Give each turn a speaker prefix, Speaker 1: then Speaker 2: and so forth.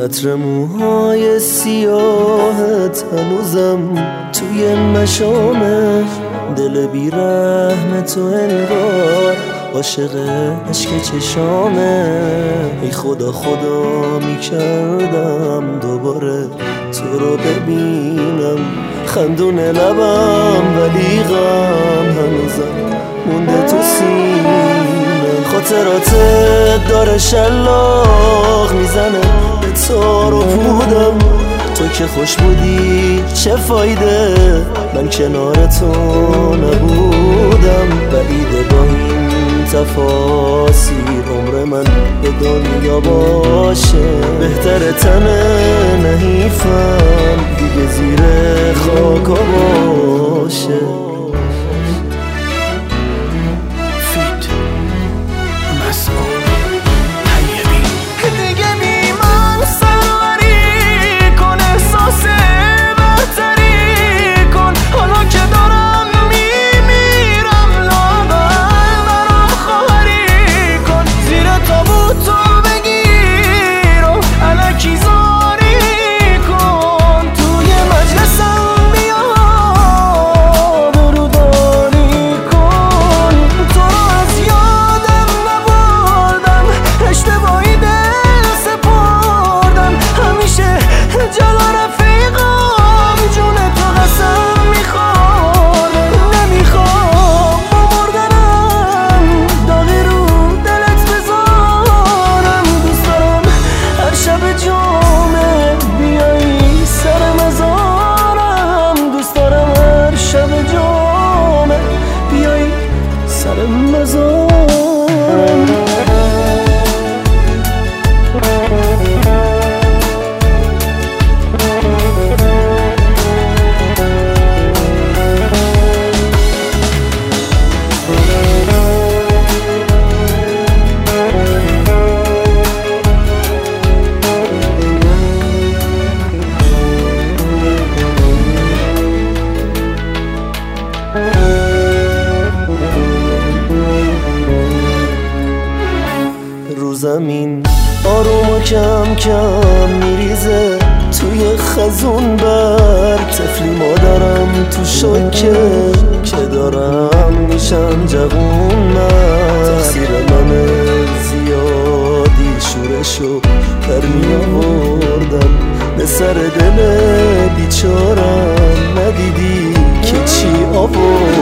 Speaker 1: عطر موهای سیاهت هنوزم توی مشامه، دل بیرحم تو انگار عاشق عشق چشامه. ای خدا خدا میکردم دوباره تو رو ببینم، خندون لبم ولی غم هنوزم مونده تو سینم. خاطراتت داره شلاق میزنه به تار و پودم، تو که خوش بودی چه فایده، من کنار تو نبودم. بعیده با این تفاصیل عمر من به دنیا باشه، بهتره تنه نحیفم دیگه زیر خاکا باشه. رو زمین آروم و کم کم میریزه توی خزون برگ، طفلی مادرم تو شوکه که دارم میشم جوون. من تقصیر من زیادی شورشو پر می آوردم به سر دل بیچارم، ندیدی که چی آورد